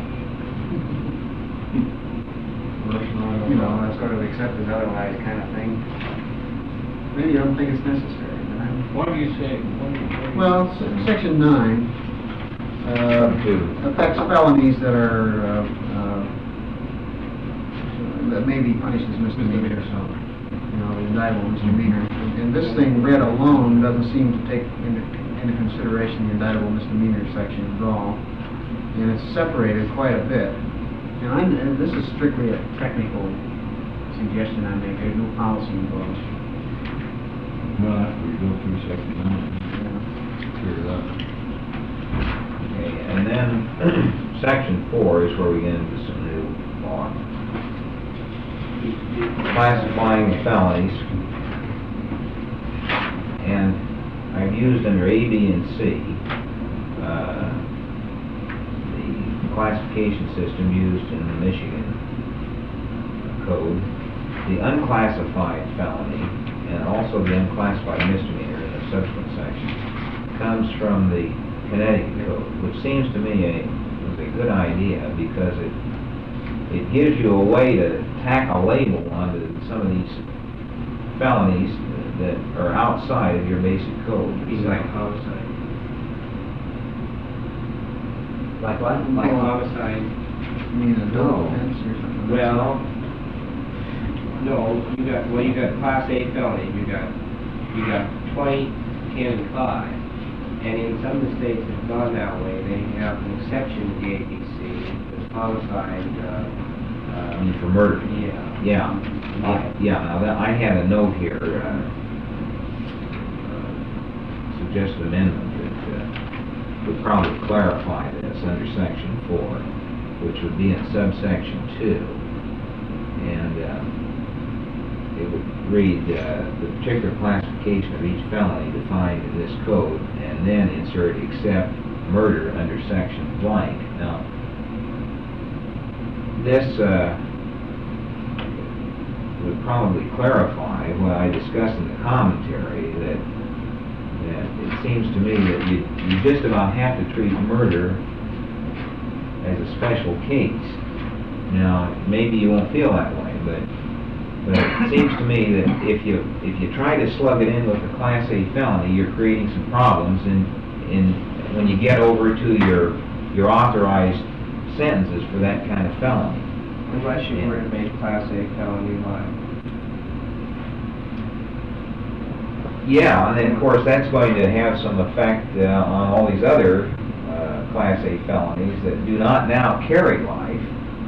You know, that's sort of accept as otherwise kind of thing. Maybe you don't think it's necessary, but I What do you say? Well, section 9 Two. affects felonies that are, that may be punished as misdemeanors, indictable misdemeanor. And this thing read alone doesn't seem to take into consideration the indictable misdemeanor section at all. And it's separated quite a bit. And this is strictly a technical suggestion I make. There's no policy involved. Well, after we go through section 9, Yeah. clear it up. Okay, and then section 4 is where we get into some new law. Classifying the felonies. And I've used under A, B, and C, the classification system used in the Michigan code, the unclassified felony, and also the unclassified misdemeanor in the subsequent section, comes from the Connecticut code, which seems to me was a good idea because it gives you a way to tack a label onto some of these felonies that are outside of your basic code. He's like homicide. Like what? Like homicide. You mean a double offense or something? Well, no, you got class A felony, you got 20, 10, and 5. And in some of the states that have gone that way, they have an exception to the ABC, there's homicide, I mean, for murder. yeah. Yeah, now that, I had a note here, suggested amendment that would probably clarify this under section 4, which would be in subsection 2. And it would read, the particular classification of each felony defined in this code, and then insert except murder under section blank. Now, this would probably clarify what I discussed in the commentary, that it seems to me that you just about have to treat murder as a special case. Now, maybe you won't feel that way, but it seems to me that if you try to slug it in with a Class A felony, you're creating some problems when you get over to your authorized sentences for that kind of felony. Unless you were to make class A felony liable. Yeah, and then of course that's going to have some effect on all these other Class A felonies that do not now carry life.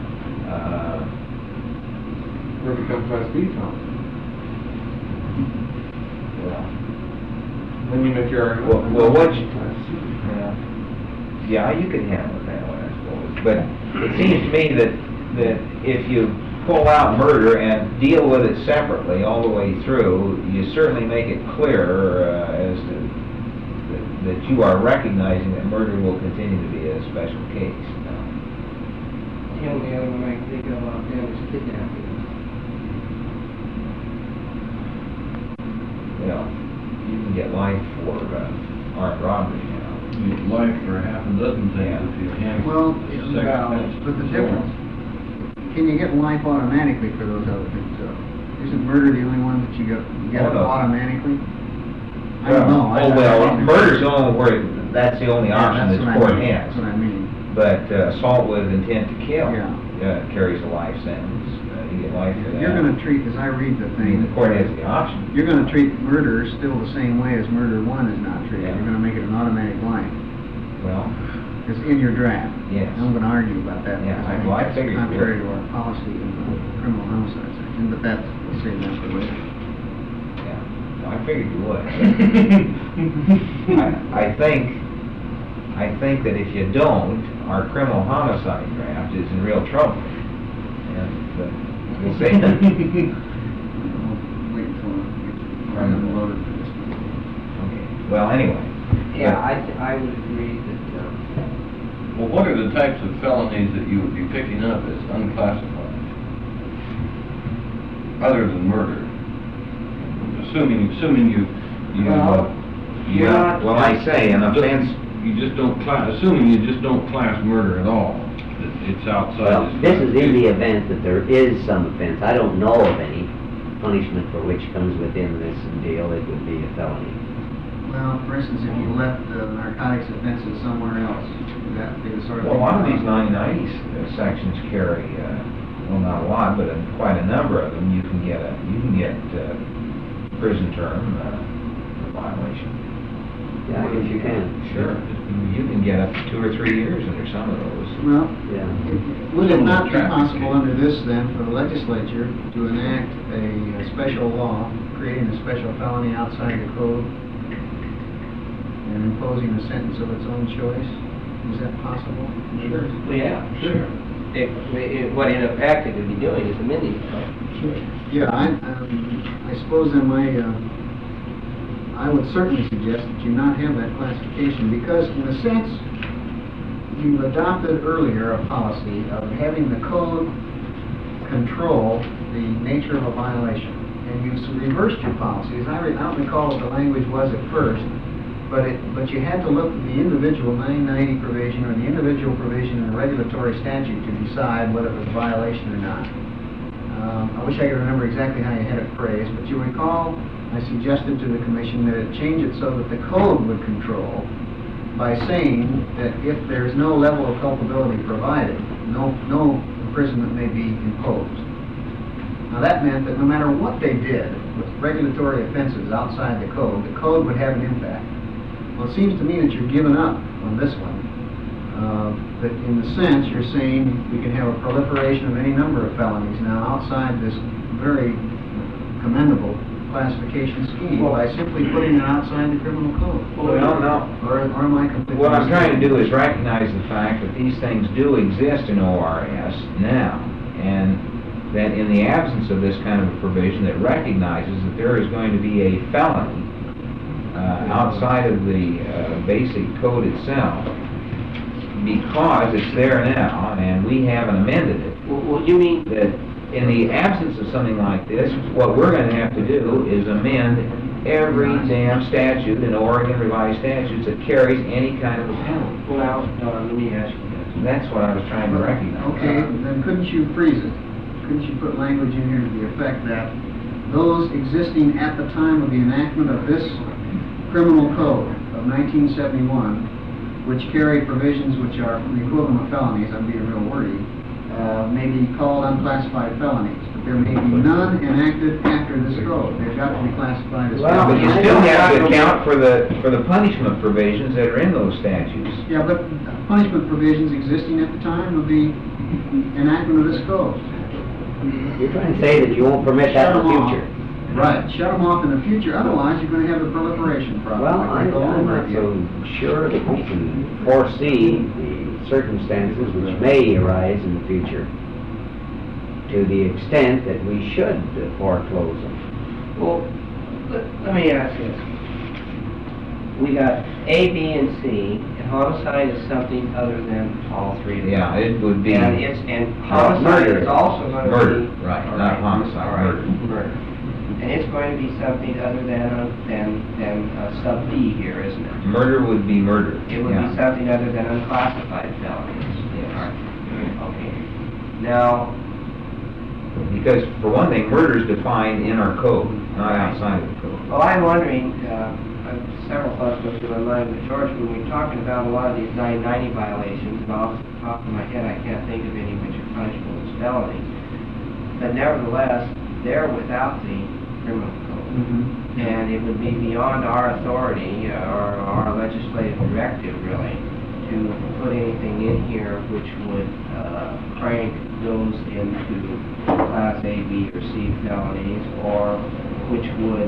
Or become Class B felony. Well, Then you make your argument. Well, what you- Class C. yeah, you can handle it that way, I suppose. But it seems to me that if you pull out murder and deal with it separately all the way through, you certainly make it clear as to that you are recognizing that murder will continue to be a special case. The only other one I can think of offhand is kidnapping. Well, you can get life for armed robbery now. You get life for half a dozen things if you handle Well, the second offense. but the difference, can you get life automatically for those other things, though? Isn't murder the only one that you get Oh, no. automatically? I don't know. Oh, well, murder's the only where, that's the only Yeah, option that's this what I court mean. has. That's what I mean. But assault with intent to kill Yeah. carries a life sentence. You get life for that. You're gonna treat, as I read the I mean, thing, the court has the option. you're gonna treat murder still the same way as murder 1 is not treated. Yeah. You're gonna make it an automatic life. Well, It's in your draft. yes. I'm gonna argue about that. Yeah, because well, I think figured it's you contrary would. to our policy in the criminal homicide section, but that's, we'll save that for later. Yeah, well, I figured you would. I think that if you don't, our criminal homicide draft is in real trouble. And we'll see. Wait until I'm loaded for this one. Okay. Well, anyway. Yeah, I would agree that, Well, what are the types of felonies that you would be picking up as unclassified? Other than murder? Assuming you... Well, yeah, Well, I say an offense. You just don't assuming you just don't class murder at all, that it's outside... Well, this is in the event that there is some offense. I don't know of any punishment for which comes within this deal. It would be a felony. Well, for instance, if you left narcotics offenses somewhere else, would that be the sort of Well, a thing? lot of these 990 sections carry, well, not a lot, but quite a number of them. You can get prison term for violation. Yeah, I guess you can. Sure. You can get up to 2 or 3 years under some of those. Well, Yeah. would it not be Traffic possible case. under this then for the legislature to enact a special law, creating a special felony outside the code and imposing a sentence of its own choice? Is that possible? Well, yeah, sure. What in effect it would be doing is amending the code. Yeah, I suppose in my, I would certainly suggest that you not have that classification, because in a sense, you adopted earlier a policy of having the code control the nature of a violation, and you reversed your policy. I don't recall what the language was at first, but you had to look at the individual 990 provision or the individual provision in the regulatory statute to decide whether it was a violation or not. I wish I could remember exactly how you had it phrased, but you recall I suggested to the commission that it change it so that the code would control by saying that if there's no level of culpability provided, no imprisonment may be imposed. Now that meant that no matter what they did with regulatory offenses outside the code would have an impact. Well, it seems to me that you're giving up on this one. That in the sense you're saying we can have a proliferation of any number of felonies now outside this very commendable classification scheme by simply putting it outside the criminal code. Well, no. Or am I completely What I'm trying to mistaken? do is recognize the fact that these things do exist in ORS now, and that in the absence of this kind of a provision that recognizes that there is going to be a felony outside of the basic code itself, because it's there now, and we haven't amended it, Well, you mean, that in the absence of something like this, what we're going to have to do is amend every damn statute in Oregon revised statutes that carries any kind of a penalty. well, Don, let me ask you this. And that's what I was trying to recognize. Okay, then couldn't you freeze it? Couldn't you put language in here to the effect that those existing at the time of the enactment of this criminal code of 1971, which carry provisions which are the equivalent of felonies, I'm being real wordy, may be called unclassified felonies, but there may be none enacted after this code. They've got to be classified as Well, but you felonies. still have to account for the punishment provisions that are in those statutes. Yeah, but punishment provisions existing at the time of the enactment of this code. You're trying to say that you won't permit that in the Shut 'em off. future? Right, shut them off in the future, otherwise you're going to have a proliferation problem. Well, like we go I'm over not again. so sure that we can foresee the circumstances which may arise in the future to the extent that we should foreclose them. Well, let me ask this. We got A, B, and C, and homicide is something other than all three of them. Yeah, it would be And homicide murder. is also going to be... murder, right, All not homicide, all right, murder. murder. And it's going to be something other than sub B here, isn't it? Murder would be murder. It would yeah. be something other than unclassified felonies. Yes. All right. Okay. Now, Because, for one thing, murder is defined in our code, not outside of the code. well, I'm wondering, several thoughts go through my mind, but George, when we're talking about a lot of these 990 violations, and off the top of my head, I can't think of any which are punishable as felonies, but nevertheless, they're without the criminal code. Mhm. And it would be beyond our authority, or our legislative directive, really, to put anything in here which would crank those into Class A, B, or C felonies, or which would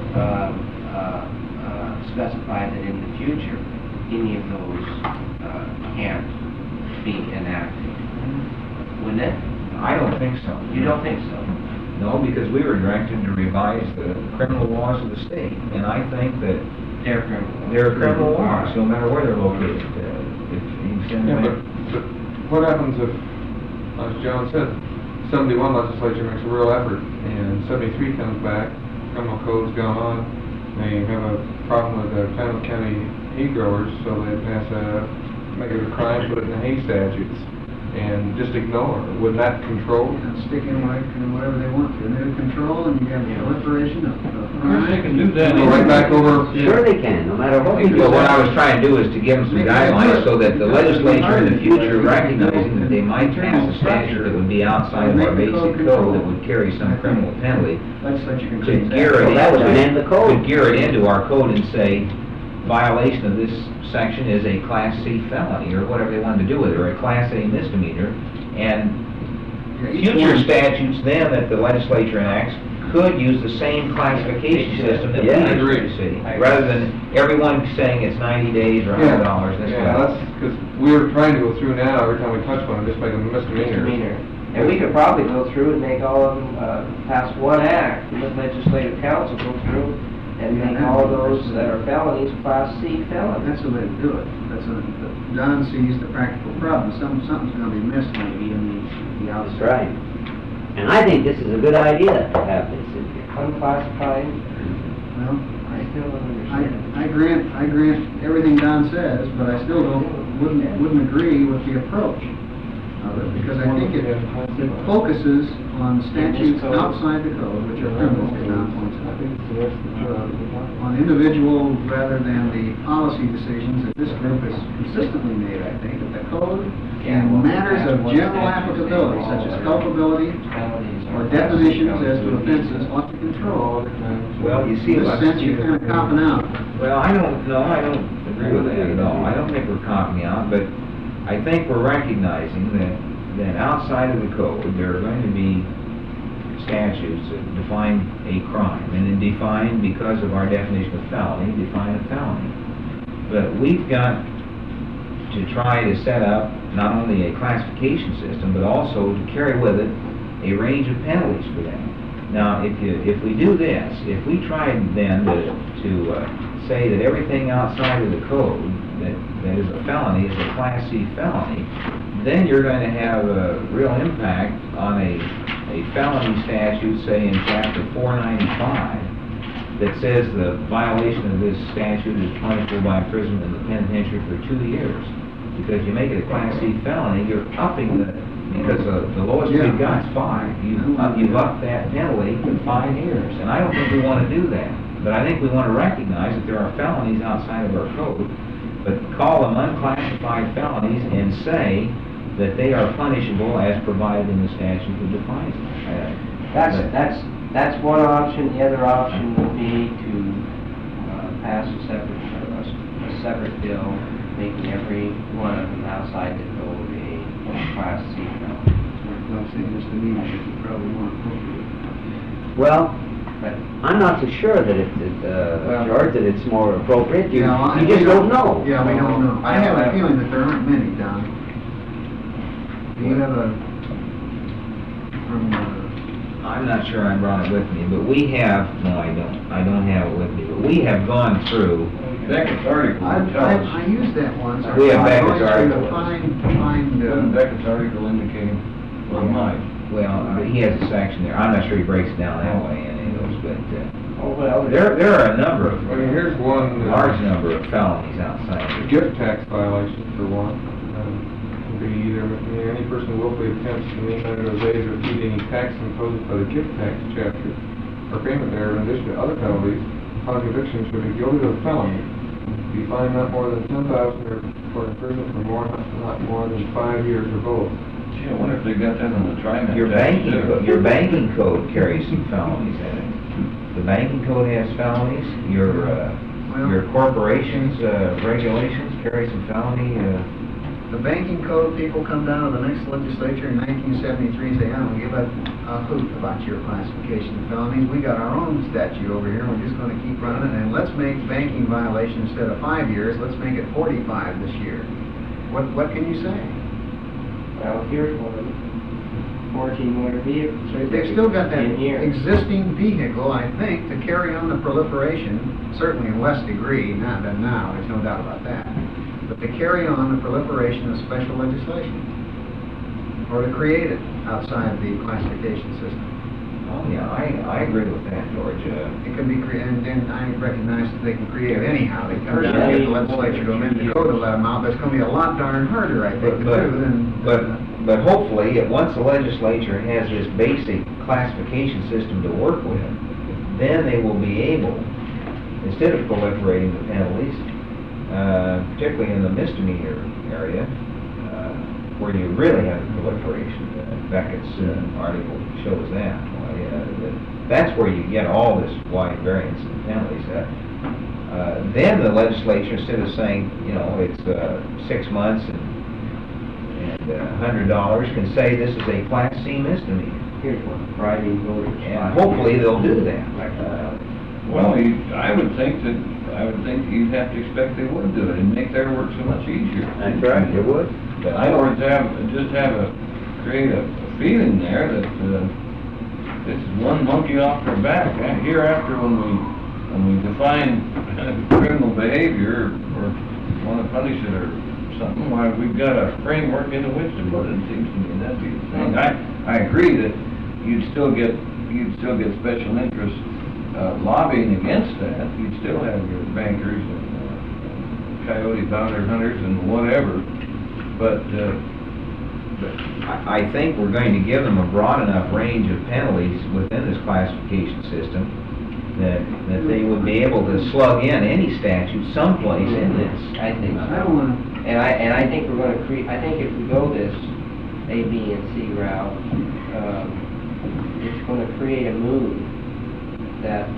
specify that in the future, any of those can't be enacted. Wouldn't it? I don't think so. You don't think so? No, because we were directed to revise the criminal laws of the state, and I think that They're criminal. they're criminal laws, no matter where they're located. If you send Yeah, them- but what happens if, as John said, 71 legislature makes a real effort, and 73 comes back, criminal code's gone on, they have a problem with the Klamath County hay growers, so they pass make it a crime, put it in the hay statutes, and and just ignore? Would that control? Sticking like whatever they want to, and they're control, and you have the proliferation of They can do that. Go right back over. Sure they can, no matter what we do. Well, what I was trying to do is to give them some guidelines so that the legislature in the future, recognizing that they might pass a statute that would be outside of our basic code, that would carry some criminal penalty, legislature can could change gear it Well, that would amend the code. could gear it into our code and say, violation of this section is a Class C felony, or whatever they wanted to do with it, or a Class A misdemeanor, and future statutes then that the legislature enacts could use the same classification system that we Yeah, I use agree. in the city, rather than everyone saying it's 90 days or $100, this Yeah, way. that's, because we're trying to go through now, every time we touch one, just make them misdemeanors. Misdemeanor. And we could probably go through and make all of them, pass one act, let legislative council go through and make all those that are felonies, Class C felonies. That's the way to do it. Don sees the practical problem. Something's gonna be missed maybe in the That's outside. right. And I think this is a good idea to have this in here. Unclassified, Well, I still don't understand. I grant everything Don says, but I still wouldn't agree with the approach of it, because I think it focuses on statutes outside the code, which are criminal, as Don points out, on individual rather than the policy decisions that this group has consistently made, I think, that the code in matters of general applicability, such as culpability or definitions as to offenses, ought to control. Well, you see, In this sense, you're kind of copping out. Well, I don't agree with that at all. I don't think we're copping out, but I think we're recognizing that outside of the code, there are going to be statutes that define a crime, and then define, because of our definition of felony, define a felony. But we've got to try to set up not only a classification system, but also to carry with it a range of penalties for that. Now, if we do this, if we try then to say that everything outside of the code that is a felony is a Class C felony, then you're going to have a real impact on a felony statute, say in Chapter 495, that says the violation of this statute is punishable by imprisonment in the penitentiary for 2 years. Because you make it a Class C felony, you're upping because the lowest we've got is 5. You've upped that penalty to 5 years. And I don't think we want to do that. But I think we want to recognize that there are felonies outside of our code, but call them unclassified felonies and say that they are punishable as provided in the statute that defines them. That's one option. The other option would be to pass a separate bill, making every one of them outside the code a Class C felony. Don't say misdemeanor, you probably want to quote it. Well, But I'm not so sure that George, that it's more appropriate. You just don't know. Yeah, we don't know. I have a feeling that there aren't many, Don. Do you have I'm not sure I brought it with me, but we have, no, I don't have it with me, but we have gone through. Beckett's article I tells us. used that once. We have Beckett's article. Doesn't Beckett's article indicate, well, might. Well, he has a section there. I'm not sure he breaks it down that way, any of those, but well, there are a number of, I mean, here's one. large number of felonies outside. A gift tax violation, for one. Can be either, any person willfully attempts to meet under those aids or exceed any tax imposed by the gift tax chapter or payment there, in addition to other penalties, upon conviction should be guilty of a felony, be fined not more than $10,000 or for imprisonment for not more than 5 years or both. Gee, I wonder if they got that on the TriMet. Your banking code carries some felonies in it. The banking code has felonies. Your corporation's regulations carry some felony. The banking code people come down to the next legislature in 1973 and say, I don't give a hoot about your classification of felonies. We got our own statute over here, we're just going to keep running it, and let's make banking violation instead of 5 years, let's make it 45 this year. What can you say? well, here's one. 14 motor vehicles. They've still got that 10 years. existing vehicle, I think, to carry on the proliferation, certainly in less degree now than now, there's no doubt about that. But to carry on the proliferation of special legislation, or to create it outside the classification system. Oh, yeah, I agree with that, George. It can be created, and I recognize that they can create it anyhow. They come down and get the legislature to amend the code to let them out, but it's going to be a lot darn harder, I think, to do than... But hopefully, once the legislature has this basic classification system to work with, then they will be able, instead of proliferating the penalties, particularly in the misdemeanor area, where you really have the proliferation. Beckett's article shows that. That's where you get all this wide variance in penalties. Then the legislature, instead of saying, you know, it's 6 months and $100, can say this is a Class C misdemeanor. Here's one, bribing voters. And hopefully they'll do that. Well, I would think you'd have to expect they would do it and make their work so much easier. That's right, it would. But I don't create a feeling there that this is one monkey off their back. Hereafter, when we define criminal behavior or want to punish it or something, why, we've got a framework into which to put it. It seems to me that'd be the thing. I agree that you'd still get special interests lobbying against that. You'd still have your bankers and coyote bounty hunters and whatever. But I think we're going to give them a broad enough range of penalties within this classification system that they would be able to slug in any statute someplace in this. I think so. I don't want to, And I think we're going to create, I think if we go this A, B, and C route, it's going to create a mood that,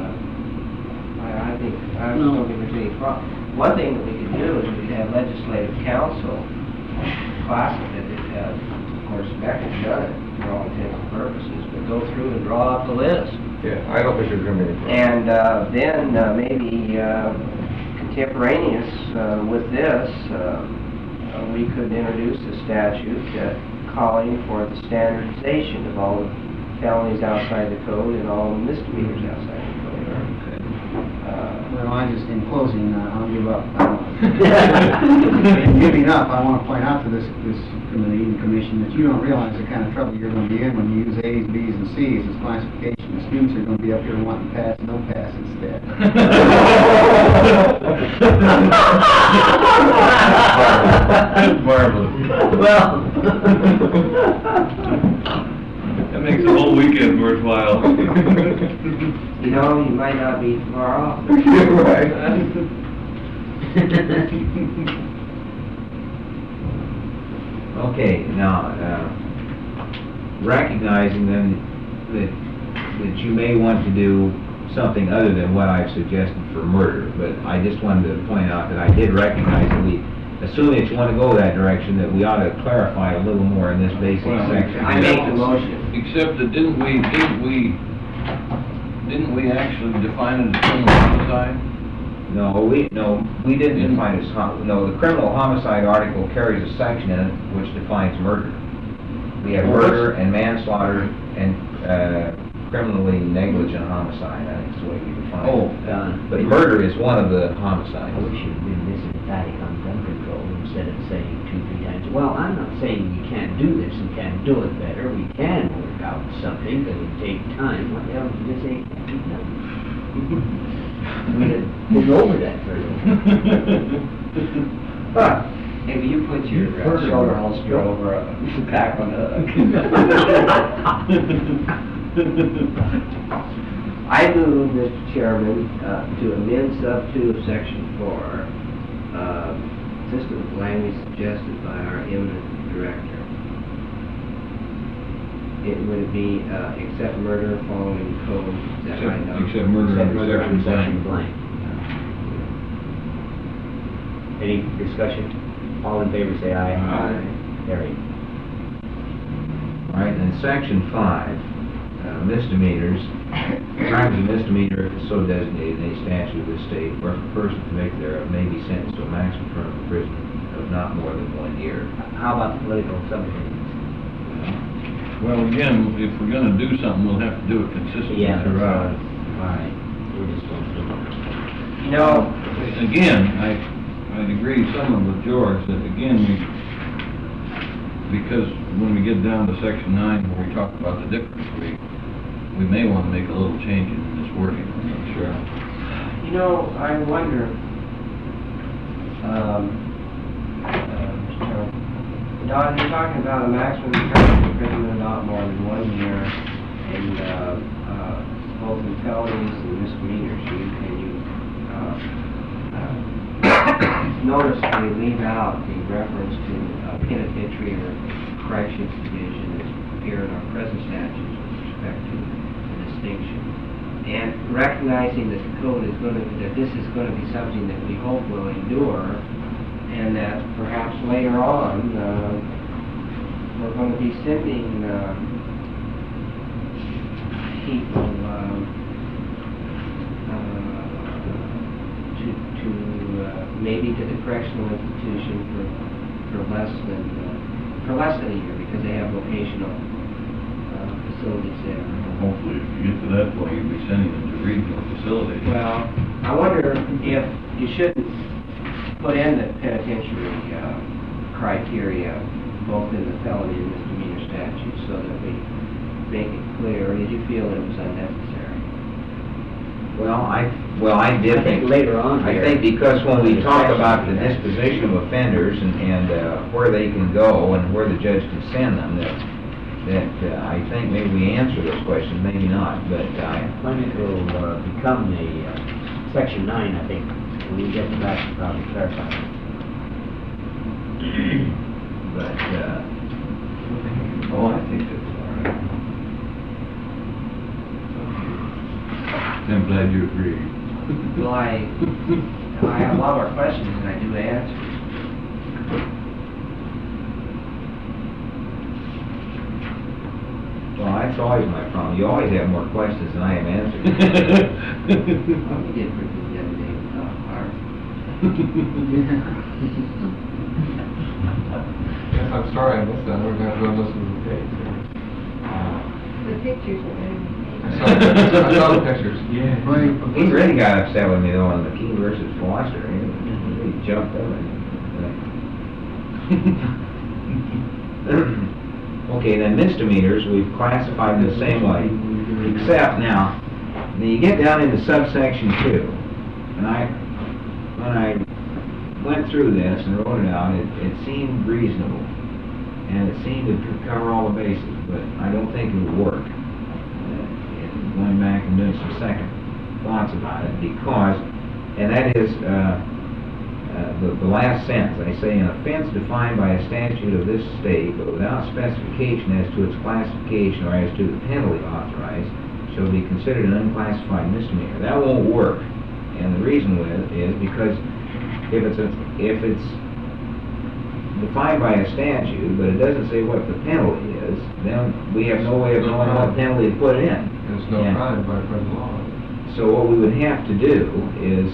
I think, I don't think there's any problem. One thing that we could do is we could have legislative council classify it, of course, Beckett's done it for all intents and purposes, but go through and draw up the list. Yeah, I don't think there's going to be any problem. And then maybe contemporaneous with this, we could introduce a statute calling for the standardization of all the felonies outside the code and all the misdemeanors outside the code. well, in closing, I'll give up. In giving up, I want to point out to this committee and commission that you don't realize the kind of trouble you're going to be in when you use A's, B's, and C's as classification. The students are going to be up here wanting to pass, no pass instead. That's marvelous. Well. That makes the whole weekend worthwhile. You know, you might not be far off. Right. Okay, now, recognizing then that you may want to do something other than what I've suggested for murder, but I just wanted to point out that I did recognize that assuming that you want to go that direction, that we ought to clarify a little more in this basic section. I make the motion. Except that didn't we actually define it as criminal homicide? No, we didn't define it as, no, the criminal homicide article carries a section in it which defines murder. We have murder and manslaughter and criminally negligent homicide, I think is the way we define it. But murder is one of the homicides. I wish you'd been this emphatic on gun control instead of saying 2-3 times, well, I'm not saying you can't do this and can't do it better. We can work out something that would take time. What the hell did you just say? Can't be done. We'd have been over that very well. Maybe you put your shoulder holster over back on the... I move, Mr. Chairman, to amend sub 2 of section 4, consistent with language suggested by our eminent director. It would be, except murder following code, is that right? No? Except murder Except under murder section section blank. blank. Any discussion? All in favor say aye. Aye. Carried. All right, and section 5, misdemeanors, crimes of misdemeanor is so designated in a statute of the state where if a person convicted thereof may be sentenced to a maximum term of imprisonment of not more than 1 year. How about the political subdivisions? Well, again, if we're gonna do something, we'll have to do it consistently Yeah, that's throughout. all right. We're just going to... You know, Again, I'd agree somewhat with George that again, because when we get down to section 9 where we talk about the difference, we may want to make a little change in this wording, I'm not sure. you know, I wonder, Don, you're talking about a maximum term of imprisonment not more than 1 year in, both in felonies and misdemeanors. Notice they leave out the reference to penitentiary or corrections division that appear in our present statutes with respect to the distinction. And recognizing that the code is going to, that this is going to be something that we hope will endure, and that perhaps later on, we're going to be sending people maybe to the correctional institution for less than a year, because they have vocational facilities there. Hopefully, if you get to that point, you'll be sending them to regional facilities. Well, I wonder if you shouldn't put in the penitentiary criteria both in the felony and misdemeanor statutes, so that we make it clear. Did you feel it was unnecessary? Well, I did I think later on I here- think because when we talk about the disposition of offenders and where they can go and where the judge can send them, that I think maybe we answer those questions, maybe not, but When it will become the section 9, I think, when you get to that, you'll probably clarify it. but Oh, I think that's all right. I'm glad you agree. Well, I have a lot more questions than I do answers. well, that's always my problem. You always have more questions than I have answers. You did pretty good the other day without art. Yes, I'm sorry I missed that, we're gonna have to go listen to the tape. The pictures are very I saw the pictures. Well, He really got upset with me though on McKean versus Foster. He jumped up and... Okay, then misdemeanors, we've classified in the same way, except now, when you get down into subsection 2, and when I went through this and wrote it out, it seemed reasonable, and it seemed to cover all the bases, but I don't think it would work. Going back and doing some second thoughts about it, because, and that is the last sentence. I say, an offense defined by a statute of this state, but without specification as to its classification or as to the penalty authorized, shall be considered an unclassified misdemeanor. That won't work, and the reason is because if it's defined by a statute, but it doesn't say what the penalty is, then we have no way of knowing what penalty to put in. There's no Yeah. crime by present law. So what we would have to do is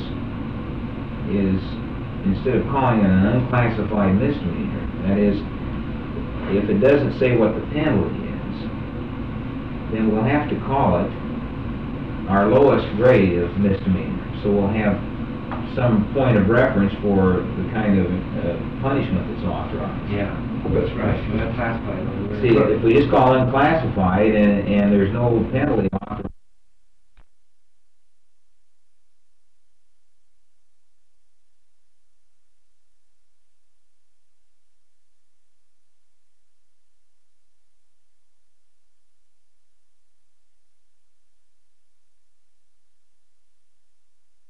instead of calling it an unclassified misdemeanor, that is, if it doesn't say what the penalty is, then we'll have to call it our lowest grade of misdemeanor. So we'll have some point of reference for the kind of punishment that's authorized. Yeah, that's right. We're not classified. See, if we just call it unclassified and there's no penalty authorized